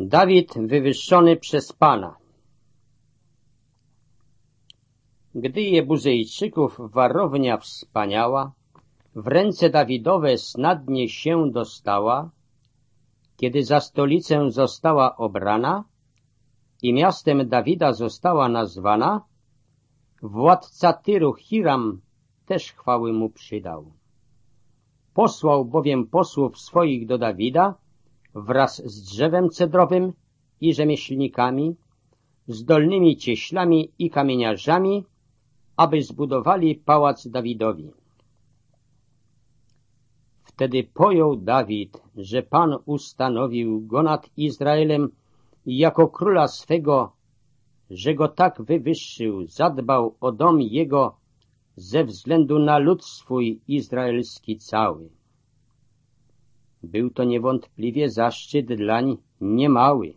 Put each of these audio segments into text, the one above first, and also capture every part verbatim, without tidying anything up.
Dawid wywyższony przez Pana. Gdy Jebuzejczyków warownia wspaniała w ręce Dawidowe snadnie się dostała, kiedy za stolicę została obrana i miastem Dawida została nazwana, władca Tyru Hiram też chwały mu przydał. Posłał bowiem posłów swoich do Dawida wraz z drzewem cedrowym i rzemieślnikami, zdolnymi cieślami i kamieniarzami, aby zbudowali pałac Dawidowi. Wtedy pojął Dawid, że Pan ustanowił go nad Izraelem jako króla swego, że go tak wywyższył, zadbał o dom jego ze względu na lud swój izraelski cały. Był to niewątpliwie zaszczyt dlań niemały.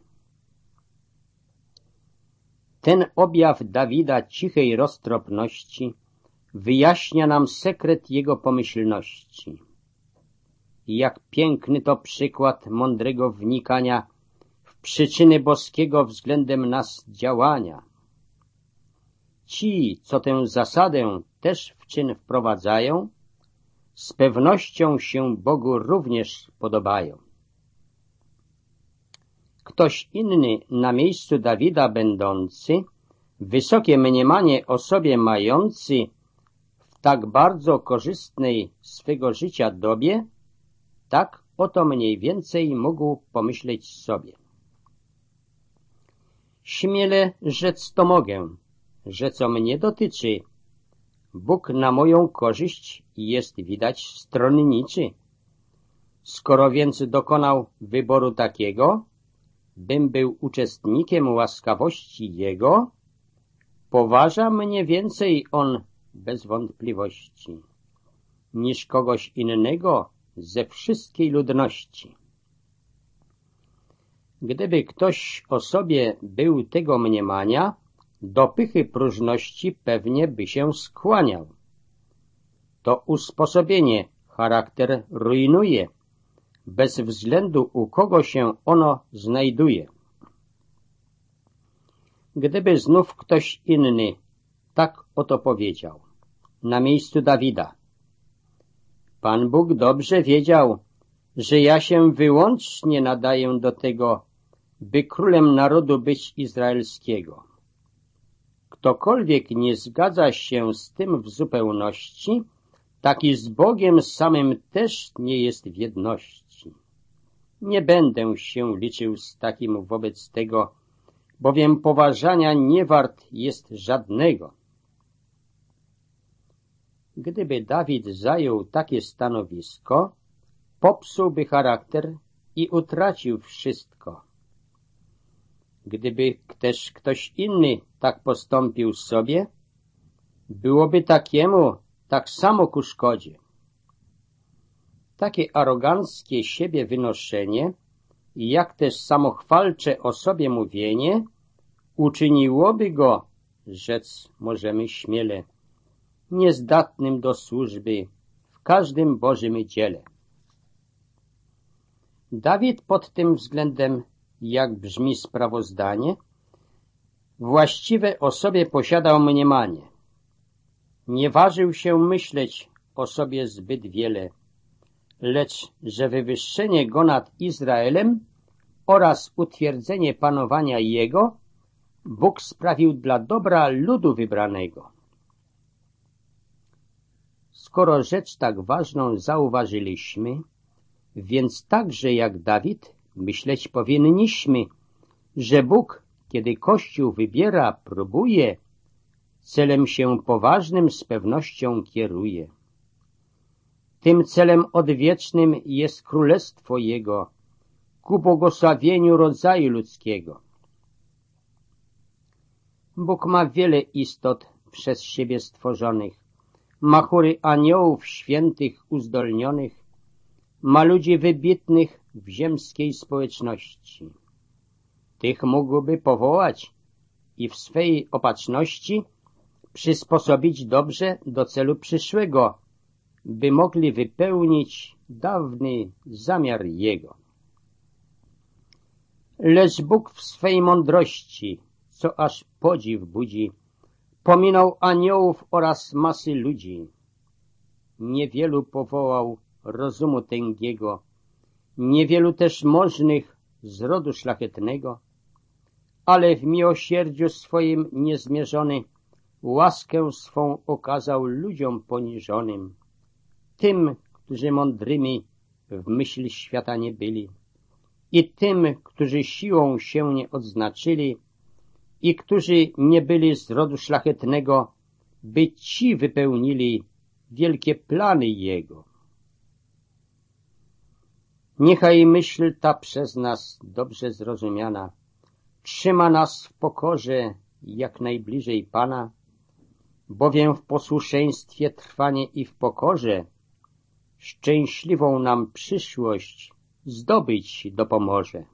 Ten objaw Dawida cichej roztropności wyjaśnia nam sekret jego pomyślności. Jak piękny to przykład mądrego wnikania w przyczyny boskiego względem nas działania. Ci, co tę zasadę też w czyn wprowadzają, z pewnością się Bogu również podobają. Ktoś inny na miejscu Dawida będący, wysokie mniemanie o sobie mający w tak bardzo korzystnej swego życia dobie, tak oto mniej więcej mógł pomyśleć sobie. Śmiele rzec to mogę, że co mnie dotyczy, Bóg na moją korzyść jest widać stronniczy. Skoro więc dokonał wyboru takiego, bym był uczestnikiem łaskawości Jego, poważa mnie więcej On bez wątpliwości, niż kogoś innego ze wszystkiej ludności. Gdyby ktoś o sobie był tego mniemania, do pychy próżności pewnie by się skłaniał. To usposobienie charakter rujnuje, bez względu u kogo się ono znajduje. Gdyby znów ktoś inny tak oto powiedział, na miejscu Dawida: Pan Bóg dobrze wiedział, że ja się wyłącznie nadaję do tego, by królem narodu być izraelskiego. Ktokolwiek nie zgadza się z tym w zupełności, taki z Bogiem samym też nie jest w jedności. Nie będę się liczył z takim wobec tego, bowiem poważania nie wart jest żadnego. Gdyby Dawid zajął takie stanowisko, popsułby charakter i utracił wszystko. Gdyby też ktoś inny tak postąpił sobie, byłoby takiemu tak samo ku szkodzie. Takie aroganckie siebie wynoszenie, jak też samochwalcze o sobie mówienie, uczyniłoby go, rzec możemy śmiele, niezdatnym do służby w każdym Bożym dziele. Dawid pod tym względem, jak brzmi sprawozdanie, właściwe o sobie posiadał mniemanie. Nie ważył się myśleć o sobie zbyt wiele, lecz że wywyższenie go nad Izraelem oraz utwierdzenie panowania jego Bóg sprawił dla dobra ludu wybranego. Skoro rzecz tak ważną zauważyliśmy, więc także jak Dawid myśleć powinniśmy, że Bóg, kiedy Kościół wybiera, próbuje, celem się poważnym z pewnością kieruje. Tym celem odwiecznym jest królestwo Jego, ku błogosławieniu rodzaju ludzkiego. Bóg ma wiele istot przez siebie stworzonych, ma chóry aniołów świętych uzdolnionych, ma ludzi wybitnych w ziemskiej społeczności. Tych mógłby powołać i w swej opatrzności przysposobić dobrze do celu przyszłego, by mogli wypełnić dawny zamiar Jego. Lecz Bóg w swej mądrości, co aż podziw budzi, pominął aniołów oraz masy ludzi. Niewielu powołał rozumu tęgiego, niewielu też możnych z rodu szlachetnego, ale w miłosierdziu swoim niezmierzony łaskę swą okazał ludziom poniżonym, tym, którzy mądrymi w myśl świata nie byli, i tym, którzy siłą się nie odznaczyli i którzy nie byli z rodu szlachetnego, by ci wypełnili wielkie plany Jego. Niechaj myśl ta przez nas dobrze zrozumiana trzyma nas w pokorze jak najbliżej Pana, bowiem w posłuszeństwie trwanie i w pokorze szczęśliwą nam przyszłość zdobyć dopomoże.